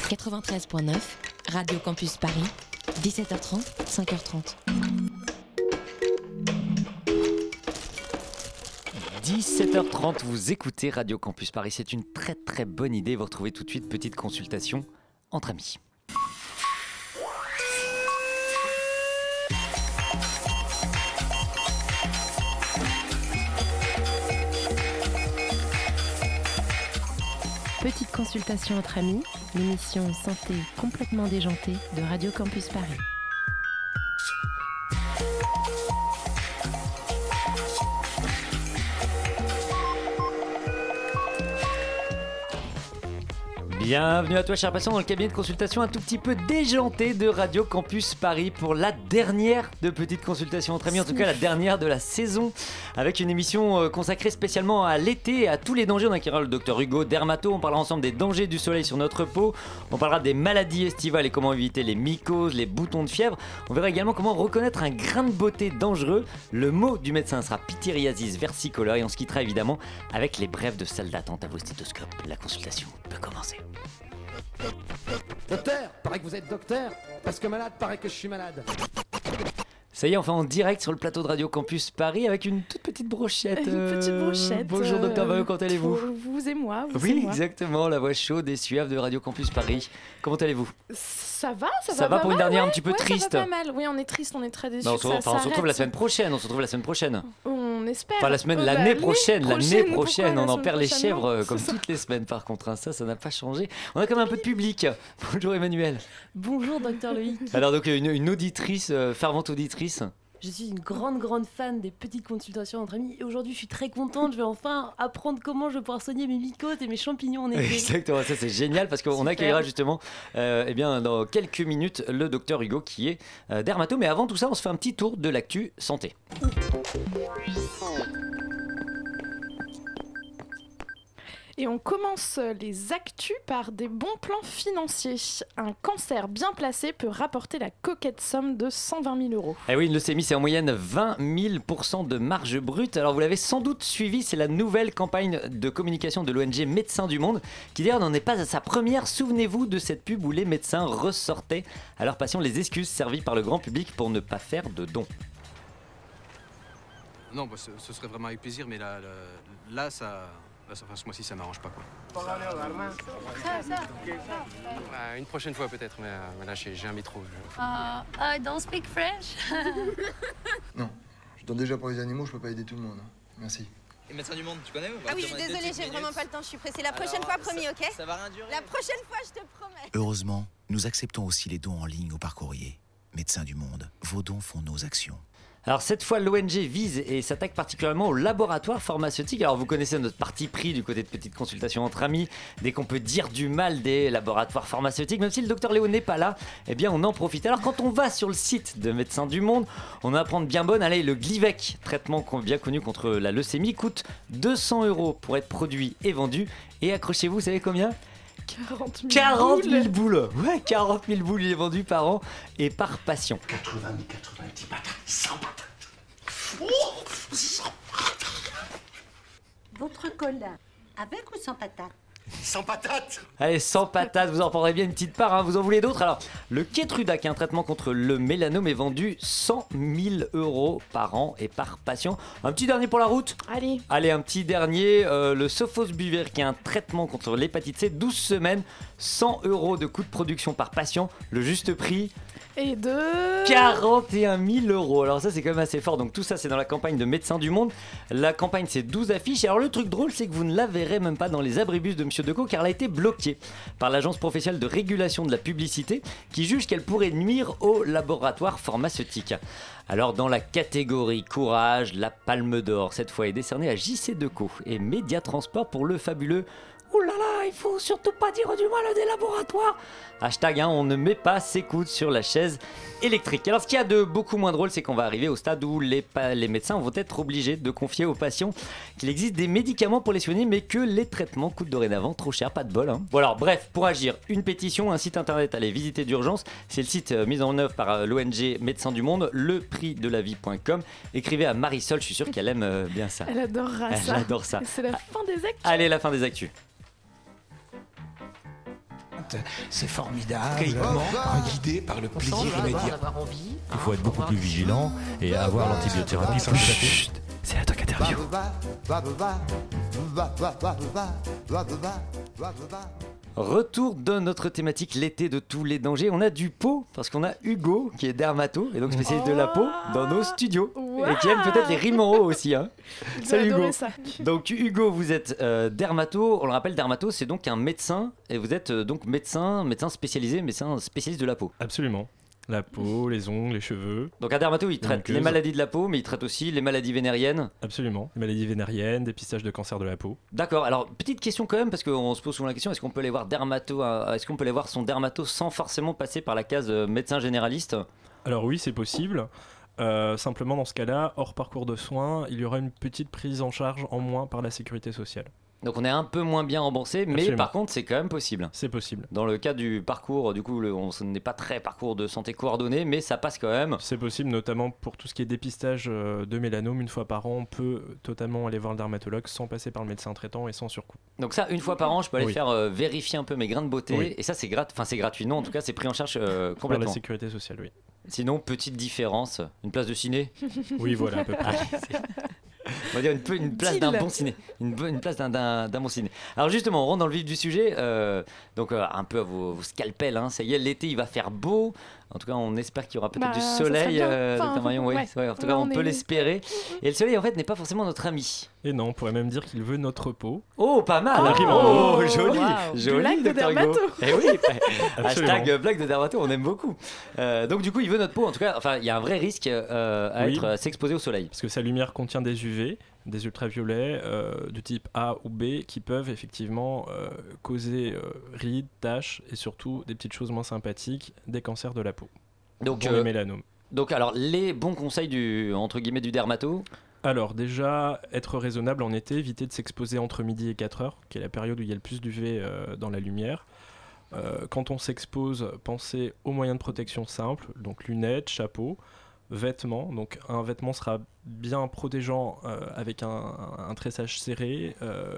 93.9, Radio Campus Paris, 17h30, 5h30. 17h30, vous écoutez Radio Campus Paris. C'est une très très bonne idée. Vous retrouvez tout de suite petite consultation entre amis. Petite consultation entre amis, l'émission santé complètement déjantée de Radio Campus Paris. Bienvenue à toi, cher patient, dans le cabinet de consultation un tout petit peu déjanté de Radio Campus Paris pour la dernière de petites consultations entre amis, en tout cas la dernière de la saison, avec une émission consacrée spécialement à l'été et à tous les dangers. On accueillera le docteur Hugo, dermato, on parlera ensemble des dangers du soleil sur notre peau, on parlera des maladies estivales et comment éviter les mycoses, les boutons de fièvre. On verra également comment reconnaître un grain de beauté dangereux. Le mot du médecin sera pityriasis versicolor et on se quittera évidemment avec les brèves de salle d'attente à vos stéthoscopes. La consultation peut commencer. Docteur, paraît que vous êtes docteur, parce que malade, paraît que je suis malade. Ça y est, enfin en direct sur le plateau de Radio Campus Paris avec une toute petite brochette. Une petite brochette. Bonjour docteur Maheu, comment allez-vous ? Vous et moi. Oui, exactement, la voix chaude et suave de Radio Campus Paris. Comment allez-vous ? Ça va pour une dernière un petit peu triste. Ça va pas mal. Oui, on est triste, on est très déçus. On se retrouve la semaine prochaine. On espère. Enfin, l'année prochaine, on en perd les prochaine, chèvres non, comme toutes les semaines par contre. Ça n'a pas changé. On a quand même un peu de public. Bonjour Emmanuel. Bonjour docteur Loïc. Alors donc une auditrice, fervente auditrice. Je suis une grande fan des petites consultations entre amis et aujourd'hui je suis très contente, je vais enfin apprendre comment je vais pouvoir soigner mes mycoses et mes champignons en été. Exactement, ça c'est génial parce qu'on accueillera justement dans quelques minutes le docteur Hugo qui est dermato. Mais avant tout ça, on se fait un petit tour de l'actu santé. Et on commence les actus par des bons plans financiers. Un cancer bien placé peut rapporter la coquette somme de 120 000 euros. Eh oui, une leucémie, c'est en moyenne 20 000% de marge brute. Alors vous l'avez sans doute suivi, c'est la nouvelle campagne de communication de l'ONG Médecins du Monde, qui d'ailleurs n'en est pas à sa première. Souvenez-vous de cette pub où les médecins ressortaient à leurs patients les excuses servies par le grand public pour ne pas faire de dons. Non, bah, ce serait vraiment avec plaisir, mais là, ce mois-ci, ça m'arrange pas, quoi. Une prochaine fois peut-être, mais là, j'ai un métro. I don't speak French. Non, je donne déjà pour les animaux, je peux pas aider tout le monde. Merci. Et Médecins du Monde, tu connais ou pas? Ah oui, je suis désolée, j'ai vraiment pas le temps, je suis pressée. La prochaine fois, promis, ok? Ça va rien durer. La prochaine fois, je te promets. Heureusement, nous acceptons aussi les dons en ligne ou par courrier. Médecins du Monde, vos dons font nos actions. Alors cette fois, l'ONG vise et s'attaque particulièrement aux laboratoires pharmaceutiques. Alors vous connaissez notre parti pris du côté de petites consultations entre amis. Dès qu'on peut dire du mal des laboratoires pharmaceutiques, même si le docteur Léo n'est pas là, eh bien on en profite. Alors quand on va sur le site de Médecins du Monde, on apprend de bien bonne. Allez, le Glivec, traitement bien connu contre la leucémie, coûte 200 € pour être produit et vendu. Et accrochez-vous, vous savez combien ? 40 000 boules. Ouais, 40 000 boules, il est vendu par an et par patient. 90 patates, 100 patates. Oh, 100 patates. Votre cola, avec ou sans patates? Sans patates. Allez, 100 patates, vous en prendrez bien une petite part, hein. Vous en voulez d'autres? Alors, le Keytruda, qui est un traitement contre le mélanome, est vendu 100 000 € par an et par patient. Un petit dernier pour la route? Allez, un petit dernier, le Sofosbuvir, qui est un traitement contre l'hépatite C, 12 semaines, 100 € de coût de production par patient. Le juste prix? Et de 41 000 €. Alors ça c'est quand même assez fort. Donc tout ça c'est dans la campagne de Médecins du Monde. La campagne c'est 12 affiches. Et alors le truc drôle c'est que vous ne la verrez même pas dans les abribus de Monsieur Decaux, car elle a été bloquée par l'agence professionnelle de régulation de la publicité qui juge qu'elle pourrait nuire aux laboratoires pharmaceutiques. Alors dans la catégorie courage, la Palme d'Or cette fois est décernée à JC Decaux et Média Transport pour le fabuleux « Ouh là là, il faut surtout pas dire du mal des laboratoires !» Hashtag, on ne met pas ses coudes sur la chaise électrique. Alors ce qu'il y a de beaucoup moins drôle, c'est qu'on va arriver au stade où les médecins vont être obligés de confier aux patients qu'il existe des médicaments pour les soigner, mais que les traitements coûtent dorénavant trop cher, pas de bol. Hein. Bon alors bref, pour agir, une pétition, un site internet à aller visiter d'urgence. C'est le site mis en œuvre par l'ONG Médecins du Monde, leprixdelavie.com. Écrivez à Marisol, je suis sûr qu'elle aime bien ça. Elle adorera ça. Elle adore ça. C'est la fin des actus. Allez, la fin des actus. teinte, c'est formidable. Guidé par le plaisir immédiat. Il faut être beaucoup plus vigilant et avoir l'antibiothérapie plus chut, c'est la talk interview. Retour de notre thématique l'été de tous les dangers. On a du pot parce qu'on a Hugo qui est dermato et donc spécialiste de la peau dans nos studios et qui aime peut-être les rimes en haut aussi. Hein. Salut Hugo. Ça. Donc Hugo, vous êtes dermato. On le rappelle, dermato, c'est donc un médecin et vous êtes donc médecin spécialisé, médecin spécialiste de la peau. Absolument. La peau, les ongles, les cheveux. Donc un dermato, il traite les maladies de la peau, mais il traite aussi les maladies vénériennes. Absolument. Les maladies vénériennes, dépistage de cancer de la peau. D'accord. Alors petite question quand même, parce qu'on se pose souvent la question, est-ce qu'on peut aller voir est-ce qu'on peut aller voir son dermato sans forcément passer par la case médecin généraliste ? Alors oui, c'est possible. Simplement dans ce cas-là, hors parcours de soins, il y aura une petite prise en charge en moins par la sécurité sociale. Donc on est un peu moins bien remboursé, mais Absolument. par contre c'est quand même possible. C'est possible. Dans le cas du parcours, du coup, ce n'est pas très parcours de santé coordonné, mais ça passe quand même. C'est possible, notamment pour tout ce qui est dépistage de mélanome. Une fois par an, on peut totalement aller voir le dermatologue sans passer par le médecin traitant et sans surcoût. Donc ça, une fois par an, je peux aller Oui. faire vérifier un peu mes grains de beauté. Oui. Et ça, c'est gratuit. Non, en tout cas, c'est pris en charge Par complètement. la sécurité sociale, oui. Sinon, petite différence, une place de ciné. Oui, voilà, à peu près. On va dire une place d'un bon ciné. Une place d'un bon ciné. Alors justement, on rentre dans le vif du sujet. Donc un peu à vos scalpels. Hein. Ça y est, l'été, il va faire beau. En tout cas, on espère qu'il y aura peut-être du soleil, Dr Marion. Ouais, en tout cas, on peut l'espérer. Et le soleil, en fait, n'est pas forcément notre ami. Et non, on pourrait même dire qu'il veut notre peau. Oh, pas mal. Joli, joli, blague de Dr Hugo. dermato. Eh oui, hashtag blague de dermato, on aime beaucoup. Donc du coup, il veut notre peau. En tout cas, enfin, il y a un vrai risque à s'exposer au soleil. Parce que sa lumière contient des UV, des ultraviolets de type A ou B qui peuvent effectivement causer rides, taches et surtout des petites choses moins sympathiques, des cancers de la peau. Donc les mélanomes. Donc alors les bons conseils entre guillemets du dermato. Alors déjà, être raisonnable en été, éviter de s'exposer entre midi et 4 heures, qui est la période où il y a le plus d'UV dans la lumière. Quand on s'expose, pensez aux moyens de protection simples, donc lunettes, chapeau, vêtements. Donc un vêtement sera bien protégeant avec un tressage serré,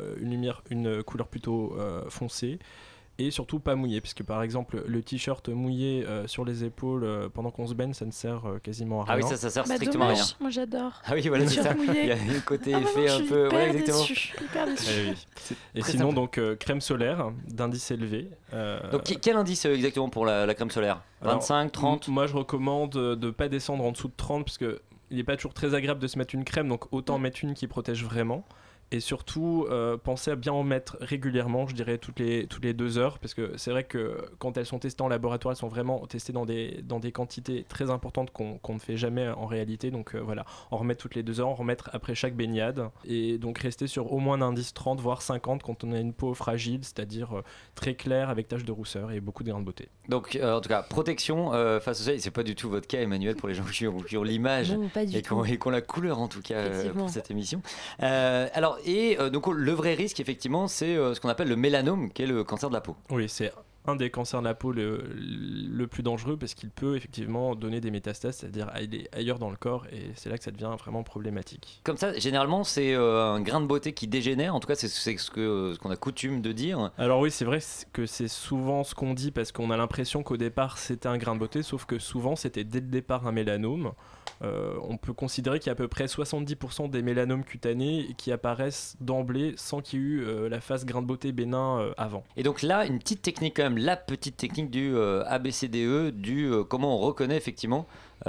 une couleur plutôt foncée. Et surtout pas mouillé, puisque par exemple le t-shirt mouillé sur les épaules pendant qu'on se baigne, ça ne sert quasiment à rien. Ah oui, ça sert strictement à rien. Moi j'adore. Ah oui, voilà, c'est ça. Il y a le côté effet un peu. Hyper exactement. déçu. Et sinon, donc crème solaire d'indice élevé. Donc quel indice exactement pour la crème solaire ? 25, 30 ? Moi je recommande de ne pas descendre en dessous de 30, parce qu'il n'est pas toujours très agréable de se mettre une crème, donc autant mettre une qui protège vraiment. Et surtout, pensez à bien en mettre régulièrement, je dirais toutes les 2 heures, parce que c'est vrai que quand elles sont testées en laboratoire, elles sont vraiment testées dans des quantités très importantes qu'on ne fait jamais en réalité. Donc voilà, en remettre toutes les 2 heures, en remettre après chaque baignade, et donc rester sur au moins un indice 30, voire 50 quand on a une peau fragile, c'est-à-dire très claire avec taches de rousseur et beaucoup de grains de beauté. Donc en tout cas, protection face au soleil, c'est pas du tout votre cas, Emmanuel, pour les gens qui ont l'image et qui ont la couleur en tout cas pour cette émission. Alors, donc le vrai risque effectivement c'est ce qu'on appelle le mélanome, qui est le cancer de la peau. Oui, c'est un des cancers de la peau le plus dangereux, parce qu'il peut effectivement donner des métastases, c'est-à-dire aller ailleurs dans le corps, et c'est là que ça devient vraiment problématique. Comme ça, généralement c'est un grain de beauté qui dégénère, en tout cas c'est ce qu'on a coutume de dire. Alors oui, c'est vrai que c'est souvent ce qu'on dit, parce qu'on a l'impression qu'au départ c'était un grain de beauté, sauf que souvent c'était dès le départ un mélanome. On peut considérer qu'il y a à peu près 70% des mélanomes cutanés qui apparaissent d'emblée sans qu'il y ait eu la phase grain de beauté bénin avant. Et donc là, une petite technique quand même, la petite technique du ABCDE, comment on reconnaît effectivement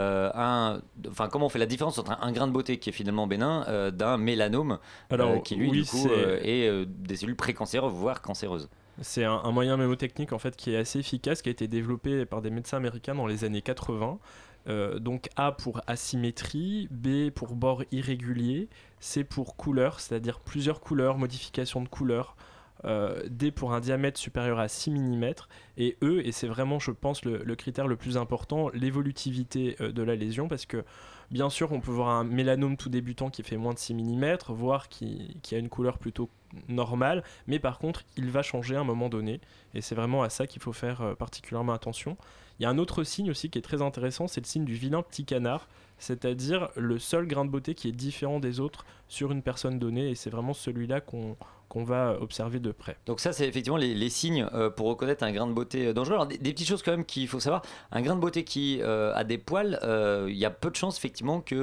comment on fait la différence entre un grain de beauté qui est finalement bénin d'un mélanome qui lui du coup est des cellules précancéreuses voire cancéreuses. C'est un moyen mémotechnique en fait qui est assez efficace, qui a été développé par des médecins américains dans les années 80. Donc A pour asymétrie, B pour bord irrégulier, C pour couleur, c'est-à-dire plusieurs couleurs, modification de couleur, D pour un diamètre supérieur à 6 mm, et E, et c'est vraiment je pense le critère le plus important, l'évolutivité de la lésion, parce que bien sûr on peut voir un mélanome tout débutant qui fait moins de 6 mm, voire qui a une couleur plutôt normal, mais par contre il va changer à un moment donné, et c'est vraiment à ça qu'il faut faire particulièrement attention. Il y a un autre signe aussi qui est très intéressant, c'est le signe du vilain petit canard, c'est-à-dire le seul grain de beauté qui est différent des autres sur une personne donnée, et c'est vraiment celui-là qu'on va observer de près. Donc ça, c'est effectivement les signes pour reconnaître un grain de beauté dangereux. Alors, des petites choses quand même qu'il faut savoir. Un grain de beauté qui a des poils, il y a peu de chances effectivement qu'il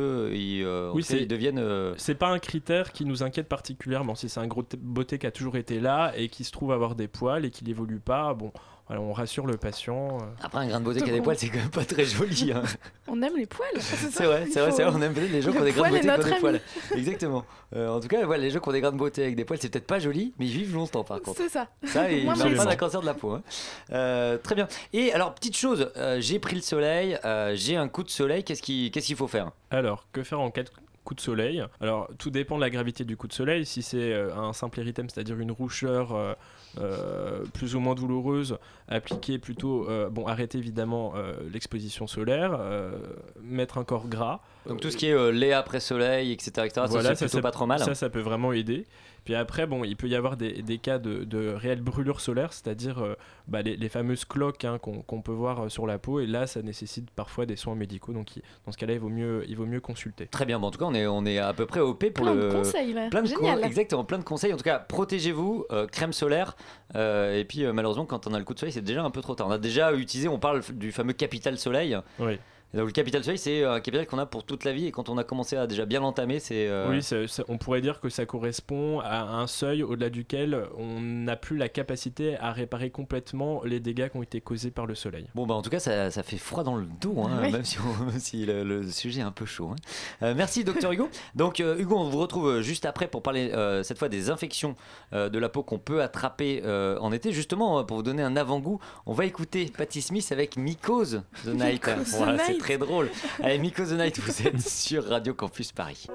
devienne... C'est pas un critère qui nous inquiète particulièrement. Si c'est un grain de beauté qui a toujours été là et qui se trouve avoir des poils et qui n'évolue pas, bon... Voilà, on rassure le patient. Après, un grain de beauté qui a des poils, c'est quand même pas très joli. Hein. On aime les poils. C'est vrai. On aime peut-être les gens qui ont des grains de beauté qui ont des poils. Exactement. En tout cas, voilà, les gens qui ont des grains de beauté avec des poils, c'est peut-être pas joli, mais ils vivent longtemps par contre. C'est ça. Ça, ils meurent pas d'un cancer de la peau. Hein. Très bien. Et alors, petite chose, j'ai pris le soleil, j'ai un coup de soleil, qu'est-ce qu'il faut faire ? Alors, que faire en cas de coup de soleil ? Alors, tout dépend de la gravité du coup de soleil. Si c'est un simple érythème, c'est-à-dire une roucheur plus ou moins douloureuse, appliquer plutôt, arrêter évidemment l'exposition solaire, mettre un corps gras. Donc tout ce qui est lait après soleil, etc. Voilà, c'est plutôt pas trop mal. Ça peut vraiment aider. Puis après, il peut y avoir des cas de réelles brûlures solaires, c'est-à-dire les fameuses cloques qu'on peut voir sur la peau, et là, ça nécessite parfois des soins médicaux. Donc dans ce cas-là, il vaut mieux consulter. Très bien. En tout cas, on est à peu près OP pour plein de conseils. Génial. Exactement, plein de conseils. En tout cas, protégez-vous, crème solaire. Et puis malheureusement, quand on a le coup de soleil, c'est déjà un peu trop tard. On a déjà utilisé, on parle du fameux capital soleil. Oui. Donc le capital soleil, c'est un capital qu'on a pour toute la vie, et quand on a commencé à déjà bien l'entamer, c'est... Oui, on pourrait dire que ça correspond à un seuil au-delà duquel on n'a plus la capacité à réparer complètement les dégâts qui ont été causés par le soleil. Bon, en tout cas, ça fait froid dans le dos, hein, oui. même si le sujet est un peu chaud. Hein. Merci, Dr Hugo. Donc Hugo, on vous retrouve juste après pour parler cette fois des infections de la peau qu'on peut attraper en été. Justement, pour vous donner un avant-goût, on va écouter Patti Smith avec Mycose the Night. Voilà, c'est très drôle. Allez, Mycose the Night, vous êtes sur Radio Campus Paris.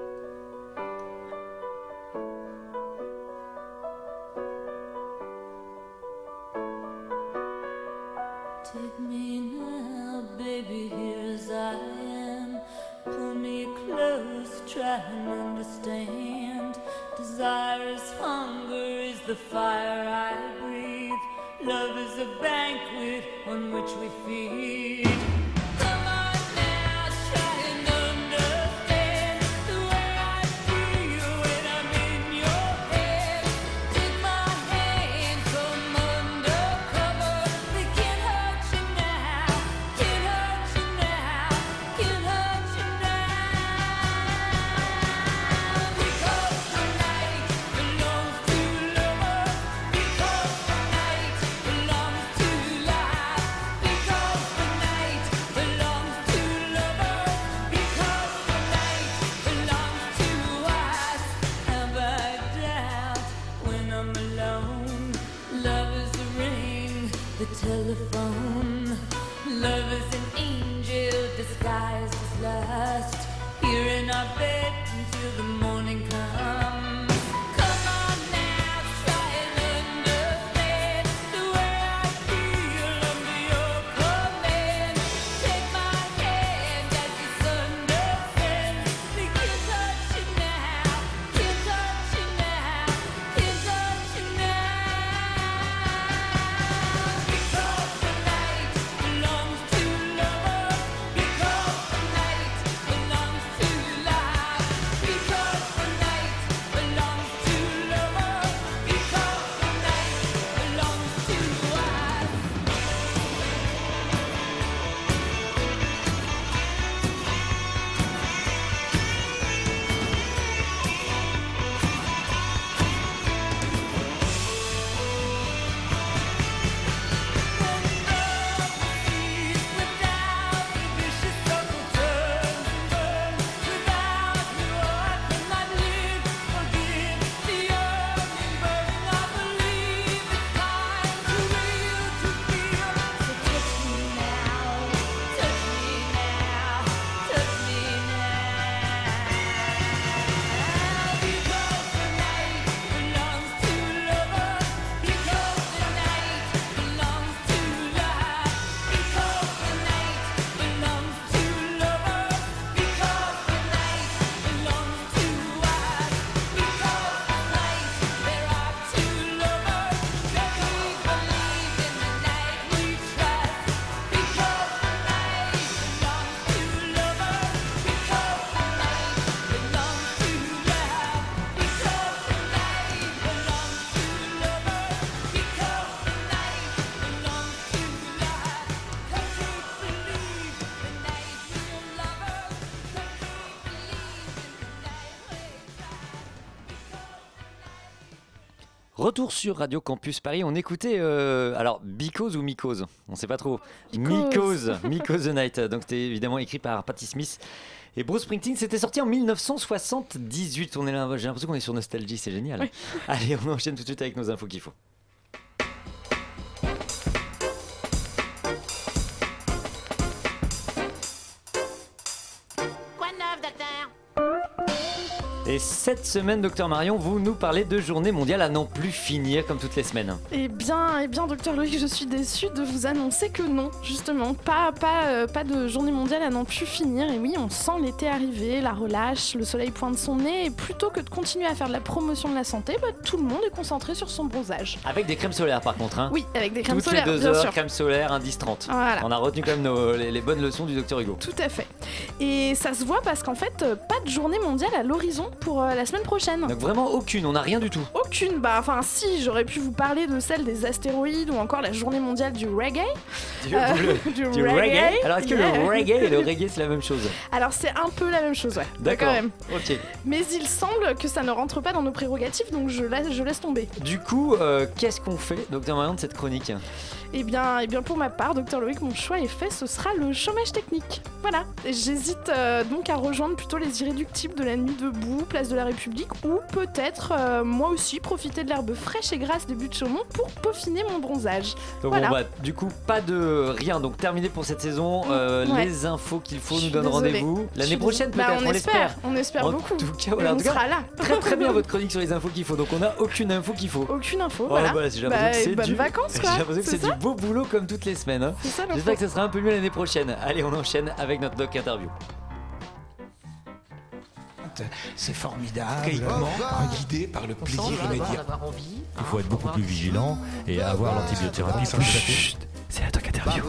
Take me now, baby, here as I am. Pull me close, try and understand. Desire is hunger, is the fire I breathe. Love is a banquet on which we feed. Telephone. Love is an angel disguised as lust. Here in our bed until the morning comes. Come on now, try and understand the way I feel under your command. Take my hand as the sun descends. We can touch you now, can touch you now, can touch you now. Belongs Retour sur Radio Campus Paris, on écoutait alors Because ou Mycose, on sait pas trop. Mycose the Night, donc c'était évidemment écrit par Patti Smith et Bruce Springsteen, c'était sorti en 1978. On est là, j'ai l'impression qu'on est sur Nostalgie, c'est génial. Oui. Allez, on enchaîne tout de suite avec nos infos qu'il faut. Et cette semaine, Docteur Marion, vous nous parlez de journée mondiale à n'en plus finir, comme toutes les semaines. Eh bien, Docteur Loïc, je suis déçue de vous annoncer que non, justement, pas de journée mondiale à n'en plus finir. Et oui, on sent l'été arriver, la relâche, le soleil pointe son nez, et plutôt que de continuer à faire de la promotion de la santé, tout le monde est concentré sur son bronzage. Avec des crèmes solaires, par contre. Hein. Oui, avec des crèmes Toutes solaires, les 2 bien heures, sûr. crème solaire, indice 30. Voilà. On a retenu quand même les bonnes leçons du Docteur Hugo. Tout à fait. Et ça se voit parce qu'en fait, pas de journée mondiale à l'horizon pour la semaine prochaine. Donc vraiment aucune, on n'a rien du tout. Aucune, si, j'aurais pu vous parler de celle des astéroïdes ou encore la journée mondiale du reggae. Du reggae. Alors est-ce que le reggae et le reggae c'est la même chose? Alors c'est un peu la même chose, ouais. D'accord, quand même. ok. Mais il semble que ça ne rentre pas dans nos prérogatives, donc je laisse tomber. Du coup, qu'est-ce qu'on fait, Docteur Marion, de cette chronique? Eh bien, pour ma part, Docteur Loïc, mon choix est fait, ce sera le chômage technique. Voilà, j'hésite donc à rejoindre plutôt les irréductibles de la nuit debout, place de la République, ou peut-être moi aussi profiter de l'herbe fraîche et grasse des buts de Chaumont pour peaufiner mon bronzage. Donc voilà. du coup, pas de rien, donc terminé pour cette saison. Ouais. Les infos qu'il faut nous donnent rendez-vous l'année prochaine peut-être, on l'espère. On espère beaucoup. En tout cas, voilà, on sera là. Très très bien votre chronique sur les infos qu'il faut, donc on n'a aucune info qu'il faut. Aucune info, voilà. J'ai l'impression que c'est bonnes vacances, quoi. J'ai l'impression que c'est du beau boulot comme toutes les semaines. Hein. J'espère que ça sera un peu mieux l'année prochaine. Allez, on enchaîne avec notre doc interview. C'est formidable, guidé par le plaisir immédiat. Il faut être beaucoup plus vigilant et avoir l'antibiothérapie plus chut, c'est la doc interview.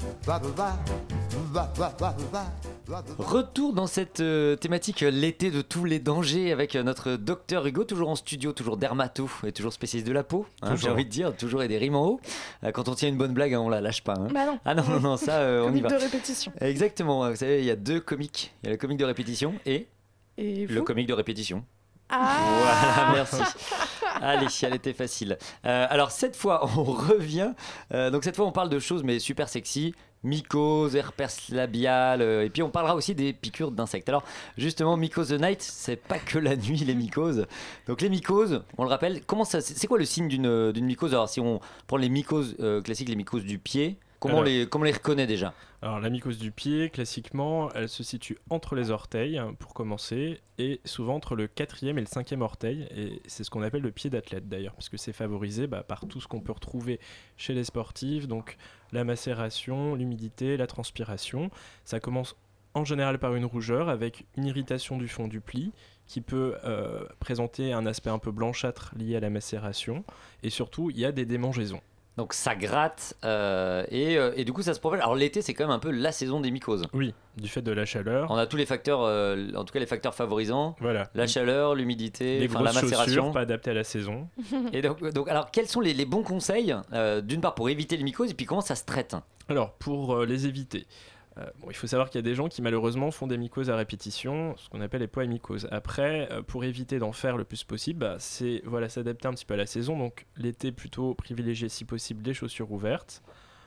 Retour dans cette thématique l'été de tous les dangers avec notre docteur Hugo, toujours en studio, toujours dermato et toujours spécialiste de la peau, hein, j'ai envie de dire, toujours et des rimes en haut. Quand on tient une bonne blague, on la lâche pas. Hein. Bah non. Ah non, ça on y va. Comique de répétition. Exactement, vous savez, il y a 2 comiques. Il y a le comique de répétition et le comique de répétition. Ah. Voilà, merci. Allez, elle était facile. Alors cette fois, on revient. Donc cette fois, on parle de choses mais super sexy. Mycose, herpès labial, et puis on parlera aussi des piqûres d'insectes. Alors justement, Mycose the Night, c'est pas que la nuit les mycoses. Donc les mycoses, on le rappelle, c'est quoi le signe d'une mycose? Alors si on prend les mycoses classiques, les mycoses du pied, comment on les reconnaît déjà? Alors la mycose du pied, classiquement, elle se situe entre les orteils pour commencer, et souvent entre le 4e et le 5e orteil, et c'est ce qu'on appelle le pied d'athlète d'ailleurs, parce que c'est favorisé par tout ce qu'on peut retrouver chez les sportifs, donc la macération, l'humidité, la transpiration. Ça commence en général par une rougeur avec une irritation du fond du pli qui peut présenter un aspect un peu blanchâtre lié à la macération, et surtout il y a des démangeaisons. Donc ça gratte et du coup ça se propage. Alors l'été c'est quand même un peu la saison des mycoses. Oui, du fait de la chaleur. On a tous les facteurs, en tout cas les facteurs favorisants. Voilà. La chaleur, l'humidité, les la macération. chaussures pas adaptées à la saison. Et donc alors quels sont les bons conseils d'une part pour éviter les mycoses et puis comment ça se traite? Alors pour les éviter. Il faut savoir qu'il y a des gens qui malheureusement font des mycoses à répétition, ce qu'on appelle les poimycoses. Après, pour éviter d'en faire le plus possible, c'est s'adapter un petit peu à la saison. Donc l'été, plutôt privilégier si possible des chaussures ouvertes.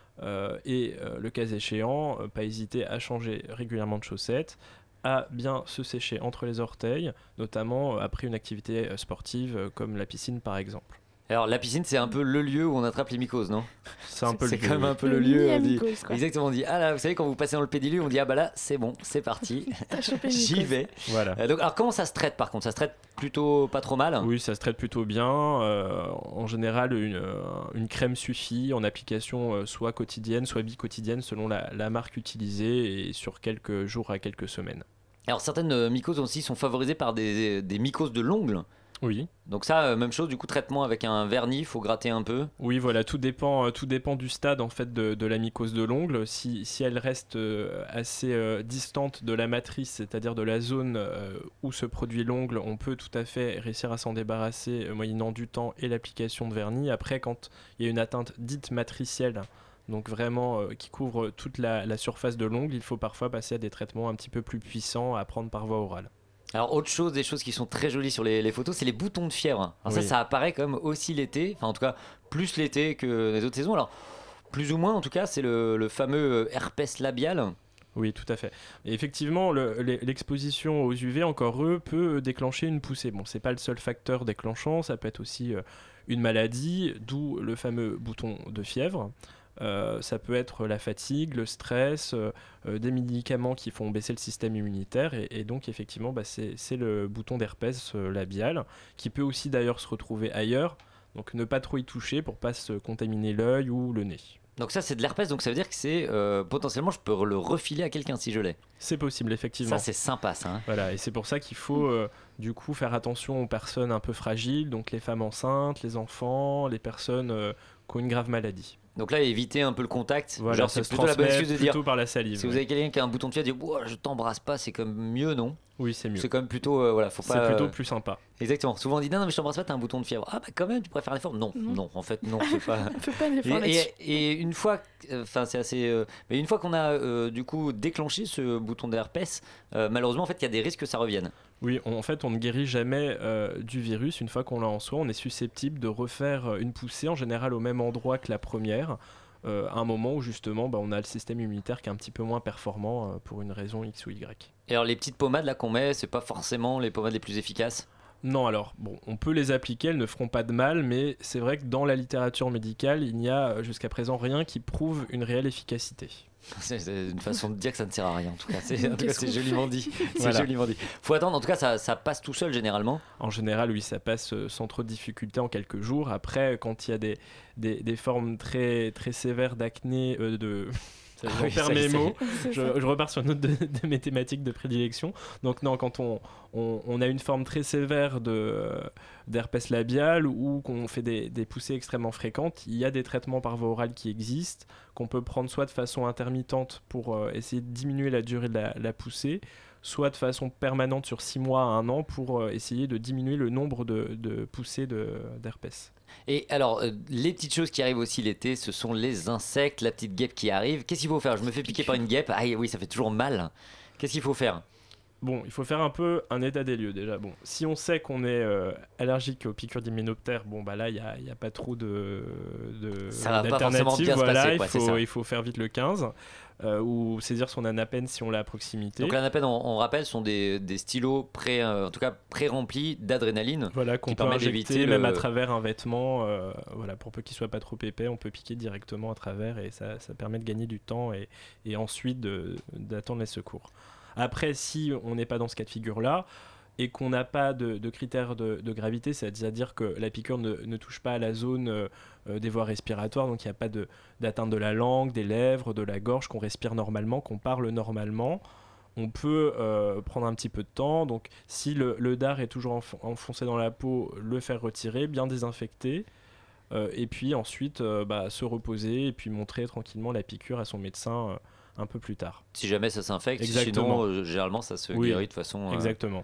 Et le cas échéant, pas hésiter à changer régulièrement de chaussettes, à bien se sécher entre les orteils, notamment après une activité sportive comme la piscine par exemple. Alors la piscine c'est un peu le lieu où on attrape les mycoses, non? C'est quand même un peu le lieu. Exactement, on dit ah là vous savez quand vous passez dans le pédiluve on dit ah bah là c'est bon c'est parti j'y vais. Voilà. Donc alors comment ça se traite par contre? Ça se traite plutôt pas trop mal? Oui, ça se traite plutôt bien. En général une crème suffit en application soit quotidienne soit bi-quotidienne selon la marque utilisée et sur quelques jours à quelques semaines. Alors certaines mycoses aussi sont favorisées par des mycoses de l'ongle. Oui. Donc ça, même chose, du coup, traitement avec un vernis, il faut gratter un peu. Oui, voilà, tout dépend du stade en fait de la mycose de l'ongle. Si elle reste assez distante de la matrice, c'est-à-dire de la zone où se produit l'ongle, on peut tout à fait réussir à s'en débarrasser moyennant du temps et l'application de vernis. Après, quand il y a une atteinte dite matricielle, donc vraiment qui couvre toute la surface de l'ongle, il faut parfois passer à des traitements un petit peu plus puissants à prendre par voie orale. Alors autre chose, des choses qui sont très jolies sur les photos, c'est les boutons de fièvre. Alors Oui. ça apparaît comme aussi l'été, enfin en tout cas plus l'été que les autres saisons. Alors plus ou moins en tout cas, c'est le fameux herpès labial. Oui, tout à fait. Et effectivement, l'exposition aux UV, encore eux, peut déclencher une poussée. Bon, c'est pas le seul facteur déclenchant, ça peut être aussi une maladie, d'où le fameux bouton de fièvre. Ça peut être la fatigue, le stress, des médicaments qui font baisser le système immunitaire et donc effectivement c'est le bouton d'herpès labial qui peut aussi d'ailleurs se retrouver ailleurs, donc ne pas trop y toucher pour pas se contaminer l'œil ou le nez. Donc ça c'est de l'herpès, donc ça veut dire que c'est potentiellement je peux le refiler à quelqu'un si je l'ai. C'est possible effectivement. Ça c'est sympa ça. Hein. Voilà, et c'est pour ça qu'il faut du coup faire attention aux personnes un peu fragiles, donc les femmes enceintes, les enfants, les personnes qui ont une grave maladie. Donc là, éviter un peu le contact. Voilà, genre, ça c'est se plutôt la bonne transmet excuse de dire. plutôt par la salive. Si vous avez quelqu'un qui a un bouton de fièvre, dire je t'embrasse pas, c'est comme mieux, non? Oui, c'est mieux. C'est quand même plutôt voilà, faut pas. C'est plutôt plus sympa. Exactement. Souvent on dit non mais je t'embrasse pas, t'as un bouton de fièvre. Ah bah quand même, tu pourrais faire l'effort. Non, en fait non, c'est pas. Fais pas l'effort là-dessus. Et une fois, enfin c'est assez. Mais une fois qu'on a du coup déclenché ce bouton d'herpès, malheureusement en fait il y a des risques que ça revienne. Oui, en fait, on ne guérit jamais du virus. Une fois qu'on l'a en soi, on est susceptible de refaire une poussée, en général au même endroit que la première, à un moment où justement on a le système immunitaire qui est un petit peu moins performant pour une raison X ou Y. Et alors les petites pommades là qu'on met, c'est pas forcément les pommades les plus efficaces? Non, alors, bon, on peut les appliquer, elles ne feront pas de mal, mais c'est vrai que dans la littérature médicale, il n'y a jusqu'à présent rien qui prouve une réelle efficacité. C'est une façon de dire que ça ne sert à rien en tout cas. C'est joliment dit. Voilà. C'est joliment dit. Faut attendre. En tout cas, ça passe tout seul généralement. En général, oui, ça passe sans trop de difficulté en quelques jours. Après, quand il y a des formes très très sévères d'acné, j'en perds mes mots. Je repars sur une autre de mes thématiques de prédilection. Donc non, quand on a une forme très sévère d'herpès labial ou qu'on fait des poussées extrêmement fréquentes, il y a des traitements par voie orale qui existent, qu'on peut prendre soit de façon intermittente pour essayer de diminuer la durée de la poussée, soit de façon permanente sur 6 mois à 1 an pour essayer de diminuer le nombre de poussées d'herpès. Et alors, les petites choses qui arrivent aussi l'été, ce sont les insectes, la petite guêpe qui arrive. Qu'est-ce qu'il faut faire? Je me fais piquer par une guêpe. Ah oui, ça fait toujours mal. Qu'est-ce qu'il faut faire? Bon, il faut faire un peu un état des lieux déjà. Bon, si on sait qu'on est allergique aux piqûres d'hyménoptères, bon bah là il y a pas trop ça va pas forcément bien se passer, quoi, il faut faire vite le 15 ou saisir son anapen si on l'a à proximité. Donc l'anapen, on rappelle, sont des stylos en tout cas pré-remplis d'adrénaline. Voilà, qu'on qui peut permettent injecter même à travers un vêtement. Voilà, pour peu qu'il soit pas trop épais, on peut piquer directement à travers et ça permet de gagner du temps et ensuite d'attendre les secours. Après, si on n'est pas dans ce cas de figure-là et qu'on n'a pas de critères de gravité, c'est-à-dire que la piqûre ne touche pas à la zone des voies respiratoires, donc il n'y a pas d'atteinte de la langue, des lèvres, de la gorge, qu'on respire normalement, qu'on parle normalement, on peut prendre un petit peu de temps. Donc si le dard est toujours enfoncé dans la peau, le faire retirer, bien désinfecter. Et puis ensuite se reposer et puis montrer tranquillement la piqûre à son médecin un peu plus tard. Si jamais ça s'infecte, Exactement. sinon généralement ça se guérit de façon exactement.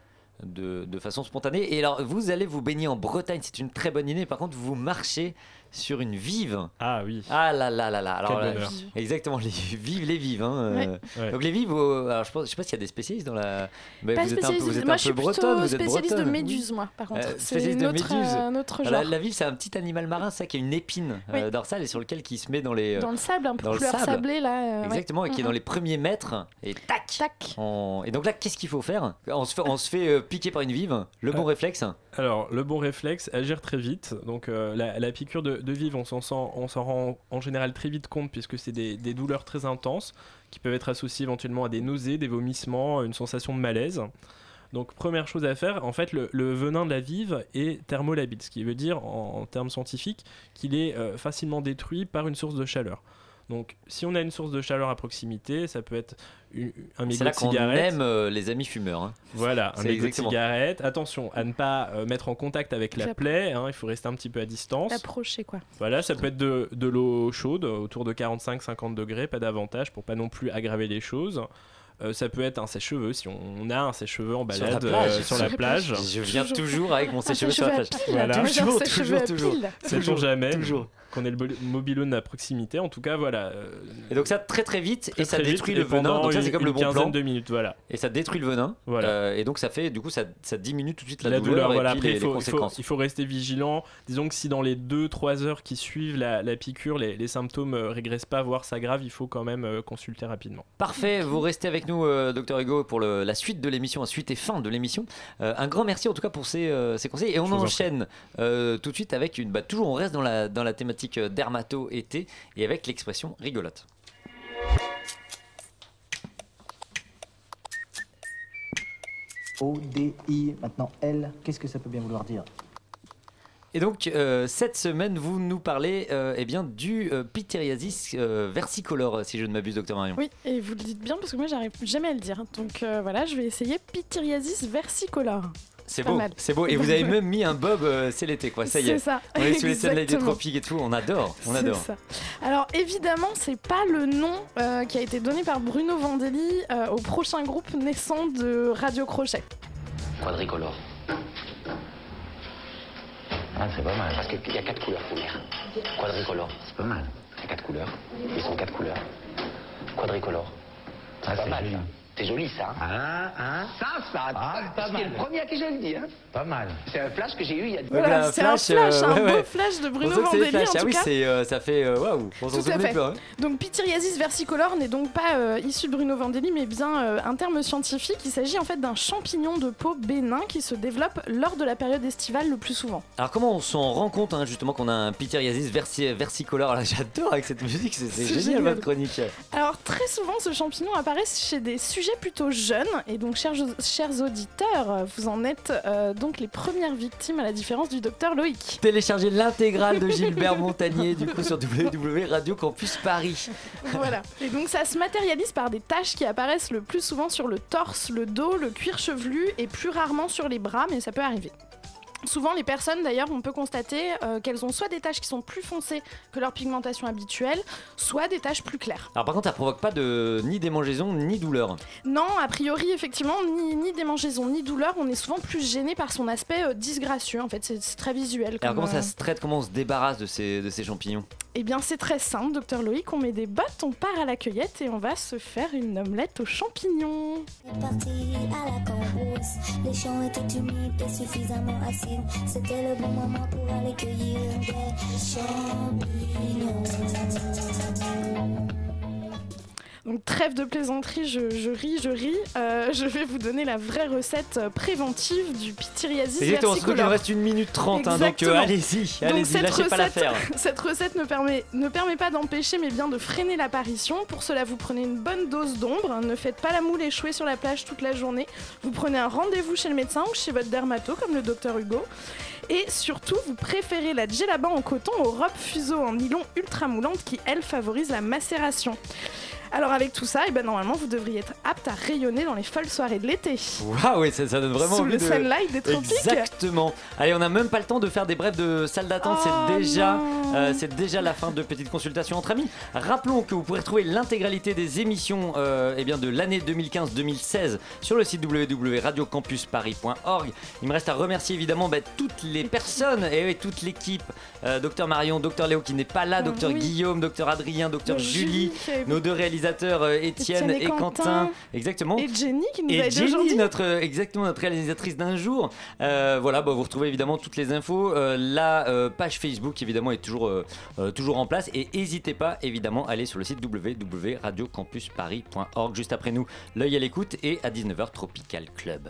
De façon spontanée. Et alors vous allez vous baigner en Bretagne, c'est une très bonne idée. Par contre vous marchez sur une vive. Ah oui. Ah là là là là. Alors quel bonheur. Exactement, les vives. Hein, ouais. Donc les vives, alors je sais pas s'il y a des spécialistes dans la. Pas vous êtes un peu moi je suis bretonne, plutôt vous êtes spécialiste de bretonne. méduse moi par contre. C'est Spécialiste de méduse. un autre genre. La vive c'est un petit animal marin, ça qui a une épine dorsale et sur lequel qui se met dans les. Dans le sable, un peu dans couleur sablée là. Exactement, et qui est dans les premiers mètres et tac. Et donc là qu'est-ce qu'il faut faire? On se fait piquer par une vive. Le bon réflexe? Alors, le bon réflexe, agir très vite. Donc, la piqûre de vive, on s'en rend en général très vite compte puisque c'est des douleurs très intenses qui peuvent être associées éventuellement à des nausées, des vomissements, une sensation de malaise. Donc, première chose à faire, en fait, le venin de la vive est thermolabile, ce qui veut dire, en termes scientifiques, qu'il est facilement détruit par une source de chaleur. Donc, si on a une source de chaleur à proximité, ça peut être un mégot de cigarette. C'est là qu'on aime les amis fumeurs. Hein. Voilà, un mégot de cigarette. Attention à ne pas mettre en contact avec la plaie, hein, il faut rester un petit peu à distance. Approcher quoi. Voilà, ça peut être de l'eau chaude, autour de 45-50 degrés, pas davantage, pour pas non plus aggraver les choses. Ça peut être un sèche-cheveux, si on a un sèche-cheveux en balade sur la plage. Je viens toujours avec mon sèche-cheveux sur la plage. Voilà. Toujours. C'est toujours jamais. Toujours. qu'on ait le mobilhome à proximité. En tout cas, voilà. Et donc ça très très vite et ça très détruit vite, le venin. Donc ça c'est comme le bon plan. Une quinzaine de minutes, voilà. Et ça détruit le venin. Voilà. Et donc ça fait, du coup, ça diminue tout de suite la douleur. Et voilà. puis Après, les conséquences. il faut rester vigilant. Disons que si dans les 2-3 heures qui suivent la piqûre, les symptômes régressent pas, voire s'aggravent, il faut quand même consulter rapidement. Parfait, vous restez avec nous, Dr Hugo, pour la suite de l'émission, la suite et fin de l'émission. Un grand merci en tout cas pour ces conseils. Et on enchaîne tout de suite avec toujours on reste dans la thématique dermato-été et avec l'expression rigolote. O-D-I, maintenant L, qu'est-ce que ça peut bien vouloir dire ? Et donc cette semaine vous nous parlez du pityriasis versicolore, si je ne m'abuse, docteur Marion. Oui, et vous le dites bien parce que moi j'arrive jamais à le dire. Donc voilà, je vais essayer pityriasis versicolore. C'est beau. Et vous avez même mis un bob, c'est l'été quoi, ça y est. C'est ça. On est sous les sunlights des tropiques et tout, on adore. C'est ça. Alors évidemment, c'est pas le nom qui a été donné par Bruno Vandelli au prochain groupe naissant de Radio Crochet. Quadricolore. Ah, c'est pas mal, parce qu'il y a 4 couleurs primaires. Quadricolore, c'est pas mal. Il y a 4 couleurs. Ils sont 4 couleurs. Quadricolore. C'est pas mal, ça. C'est joli, ça. Pas mal. C'est le premier à qui je le dis. Hein. Pas mal. C'est un flash que j'ai eu il y a... Voilà, c'est un flash, un beau flash de Bruno Vandelli en tout cas. Ah oui, ça fait waouh, on s'en souvenait plus. Hein. Donc pityriasis versicolore n'est donc pas issu de Bruno Vandelli, mais bien un terme scientifique. Il s'agit en fait d'un champignon de peau bénin qui se développe lors de la période estivale le plus souvent. Alors comment on s'en rend compte justement qu'on a un pityriasis versicolore? Alors, j'adore avec cette musique, c'est génial votre chronique. Alors très souvent ce champignon apparaît chez des sujets plutôt jeunes et donc chers auditeurs, vous en êtes donc les premières victimes à la différence du docteur Loïc. Téléchargez l'intégrale de Gilbert Montagnier du coup sur Radio Campus Paris. Voilà, et donc ça se matérialise par des taches qui apparaissent le plus souvent sur le torse, le dos, le cuir chevelu et plus rarement sur les bras, mais ça peut arriver. Souvent, les personnes, d'ailleurs, on peut constater qu'elles ont soit des taches qui sont plus foncées que leur pigmentation habituelle, soit des taches plus claires. Alors par contre, ça provoque pas ni démangeaison ni douleur. Non, a priori, effectivement, ni démangeaison ni douleur. On est souvent plus gêné par son aspect disgracieux. En fait, c'est très visuel. Alors comment ça se traite? Comment on se débarrasse de ces champignons? Eh bien, c'est très simple, docteur Loïc. On met des bottes, on part à la cueillette et on va se faire une omelette aux champignons. C'est parti à la cambrousse. Les champs étaient humides et suffisamment acides. C'était le bon moment pour aller cueillir des champignons. Donc trêve de plaisanterie, je ris. Je vais vous donner la vraie recette préventive du pityriasis versicolore. Il nous reste 1 minute 30, donc allez-y, lâchez pas l'affaire. Cette recette ne permet pas d'empêcher, mais bien de freiner l'apparition. Pour cela, vous prenez une bonne dose d'ombre. Ne faites pas la moule échouée sur la plage toute la journée. Vous prenez un rendez-vous chez le médecin ou chez votre dermato, comme le docteur Hugo. Et surtout, vous préférez la djellaba en coton aux robes fuseau en nylon ultra moulantes qui, elles, favorisent la macération. Alors avec tout ça, normalement vous devriez être apte à rayonner dans les folles soirées de l'été. Waouh, ouais, ça donne vraiment envie de... Sous le sunlight des tropiques. Exactement. Allez, on n'a même pas le temps de faire des brèves de salle d'attente. C'est déjà la fin de Petite Consultation entre amis. Rappelons que vous pourrez retrouver l'intégralité des émissions de l'année 2015-2016 sur le site www.radiocampusparis.org. Il me reste à remercier évidemment toutes les personnes et toute l'équipe. Docteur Marion, Docteur Léo qui n'est pas là, Docteur Guillaume, Docteur Adrien, Docteur Julie, nos deux réalisateurs Étienne et Quentin. Exactement. Et Jenny qui nous a aidé aujourd'hui. notre réalisatrice d'un jour. Vous retrouvez évidemment toutes les infos. La page Facebook évidemment est toujours en place et n'hésitez pas évidemment à aller sur le site www.radiocampusparis.org. Juste après nous, l'œil à l'écoute et à 19h Tropical Club.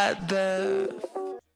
that bad.